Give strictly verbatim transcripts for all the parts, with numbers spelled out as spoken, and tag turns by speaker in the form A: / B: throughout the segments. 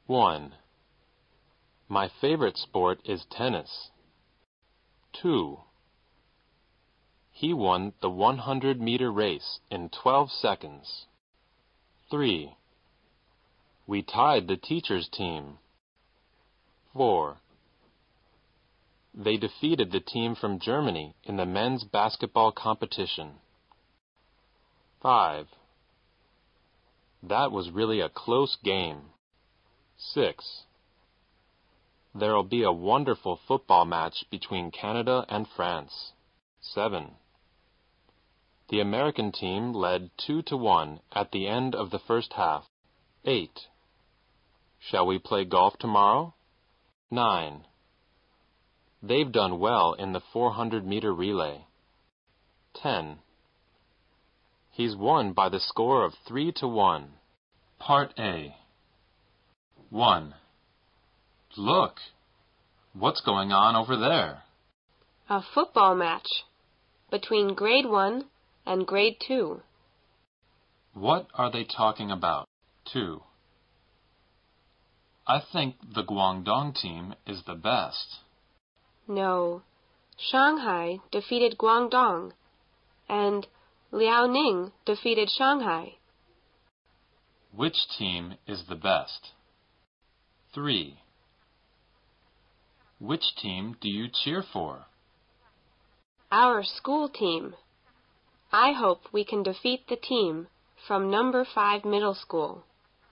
A: one. My favorite sport is tennis. two. He won the one hundred meter race in twelve seconds. three. We tied the teacher's team. four. They defeated the team from Germany in the men's basketball competition. five. That was really a close game. six. There'll be a wonderful football match between Canada and France. seven. The American team led two to one at the end of the first half. eight. Shall we play golf tomorrow? nine. They've done well in the four hundred meter relay. ten. He's won by the score of three to one. Part A. one. Look! What's going on over there?
B: A football match between grade one and grade two.
A: What are they talking about? two. I think the Guangdong team is the best.
B: No, Shanghai defeated Guangdong, and Liaoning defeated Shanghai.
A: Which team is the best? three. Which team do you cheer for?
B: Our school team. I hope we can defeat the team from number five middle school.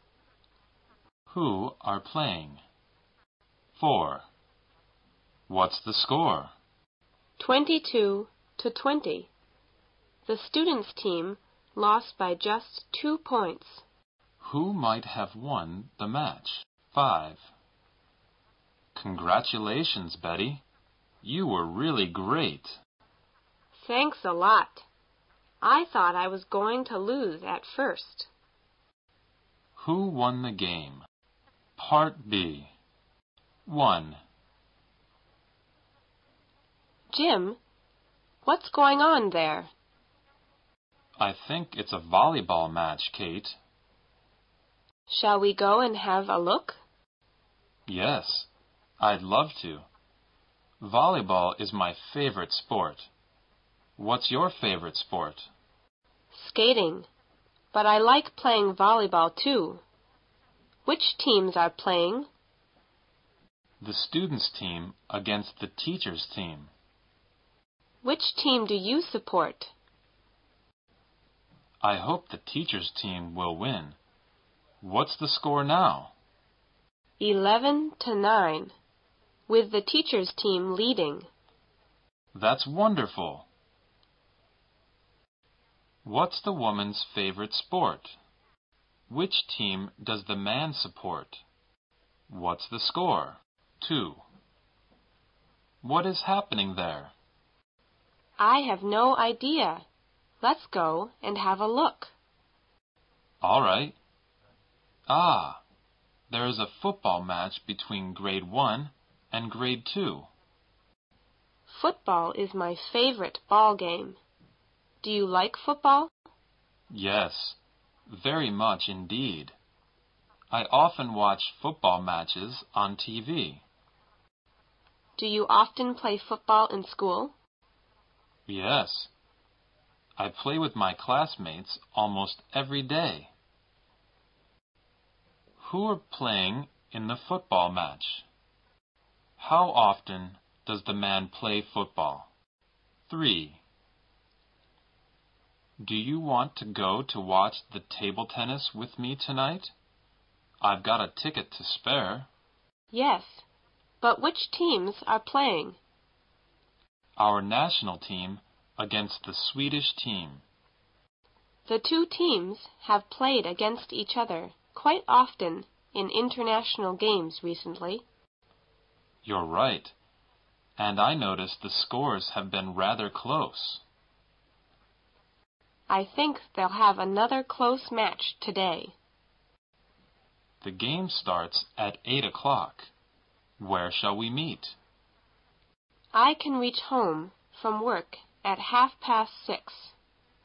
A: Who are playing? four. What's the score?
B: twenty-two to twenty. The students' team lost by just two points.
A: Who might have won the match? five. Congratulations, Betty. You were really great.
B: Thanks a lot. I thought I was going to lose at first.
A: Who won the game? Part B. one.
B: Jim, what's going on there?
A: I think it's a volleyball match, Kate.
B: Shall we go and have a look?
A: Yes, I'd love to. Volleyball is my favorite sport. What's your favorite sport?
B: Skating, but I like playing volleyball too. Which teams are playing?
A: The students' team against the teachers' team.
B: Which team do you support?
A: I hope the teachers' team will win. What's the score now?
B: Eleven to nine, with the teachers' team leading.
A: That's wonderful. What's the woman's favorite sport? Which team does the man support? What's the score? Two. What is happening there?
B: I have no idea. Let's go and have a look.
A: All right. Ah, there is a football match between grade one and grade two.
B: Football is my favorite ball game. Do you like football?
A: Yes, very much indeed. I often watch football matches on T V.
B: Do you often play football in school?
A: Yes. I play with my classmates almost every day. Who are playing in the football match? How often does the man play football? Three. Do you want to go to watch the table tennis with me tonight? I've got a ticket to spare.
B: Yes, but which teams are playing?
A: Our national team against the Swedish team.
B: The two teams have played against each other quite often in international games recently.
A: You're right, and I noticed the scores have been rather close.
B: I think they'll have another close match today.
A: The game starts at eight o'clock. Where shall we meet?
B: I can reach home from work at half past six.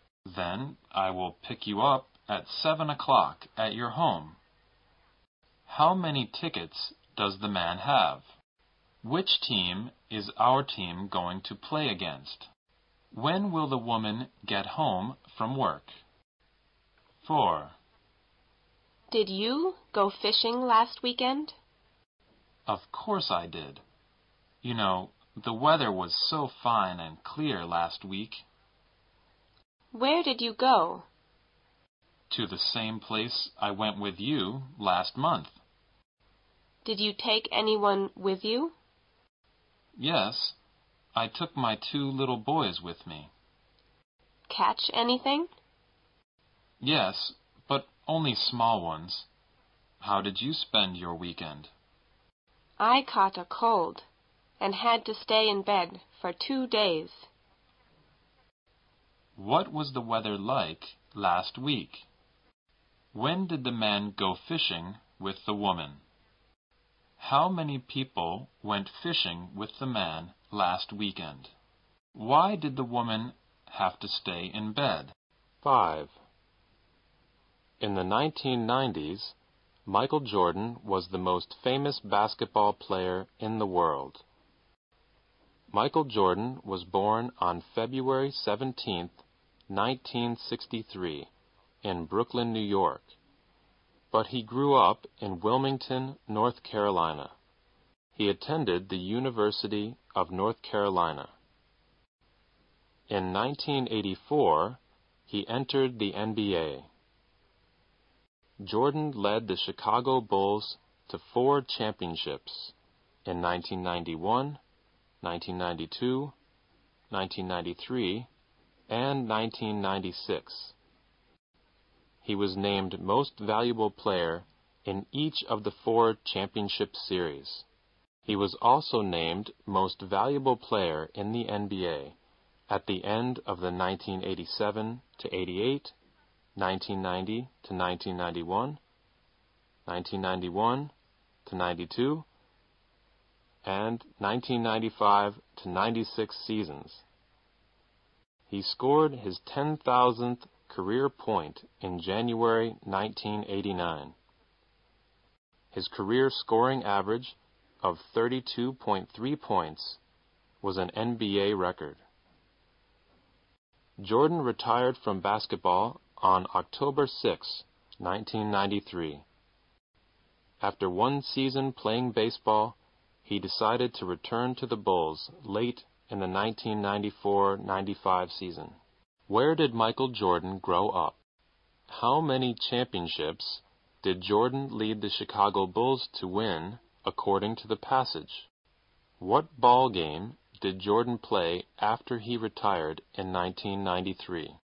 A: Then I will pick you up at seven o'clock at your home. How many tickets does the man have? Which team is our team going to play against? When will the woman get home from work? four.
B: Did you go fishing last weekend?
A: Of course I did. You know, the weather was so fine and clear last week.
B: Where did you go?
A: To the same place I went with you last month.
B: Did you take anyone with you?
A: Yes, I took my two little boys with me.
B: Catch anything?
A: Yes, but only small ones. How did you spend your weekend?
B: I caught a cold and had to stay in bed for two days.
A: What was the weather like last week? When did the man go fishing with the woman? How many people went fishing with the man last weekend? Why did the woman have to stay in bed? five. In the nineteen nineties, Michael Jordan was the most famous basketball player in the world. Michael Jordan was born on February seventeenth, nineteen sixty-three, in Brooklyn, New York, but he grew up in Wilmington, North Carolina. He attended the University of North Carolina. In nineteen eighty-four, he entered the N B A. Jordan led the Chicago Bulls to four championships in nineteen ninety-one, nineteen ninety-two, nineteen ninety-three, and nineteen ninety-six. He was named Most Valuable Player in each of the four championship series. He was also named Most Valuable Player in the N B A at the end of the nineteen eighty-seven to eighty-eight, nineteen ninety to nineteen ninety-one, nineteen ninety-one to ninety-two, and nineteen ninety-five to ninety-six seasons. He scored his ten thousandth career point in January nineteen eighty-nine. His career scoring average of thirty-two point three points was an N B A record. Jordan retired from basketball on October sixth, nineteen ninety-three. After one season playing baseball, he decided to return to the Bulls late in the nineteen ninety-four ninety-five season. Where did Michael Jordan grow up? How many championships did Jordan lead the Chicago Bulls to win according to the passage? What ball game did Jordan play after he retired in nineteen ninety-three?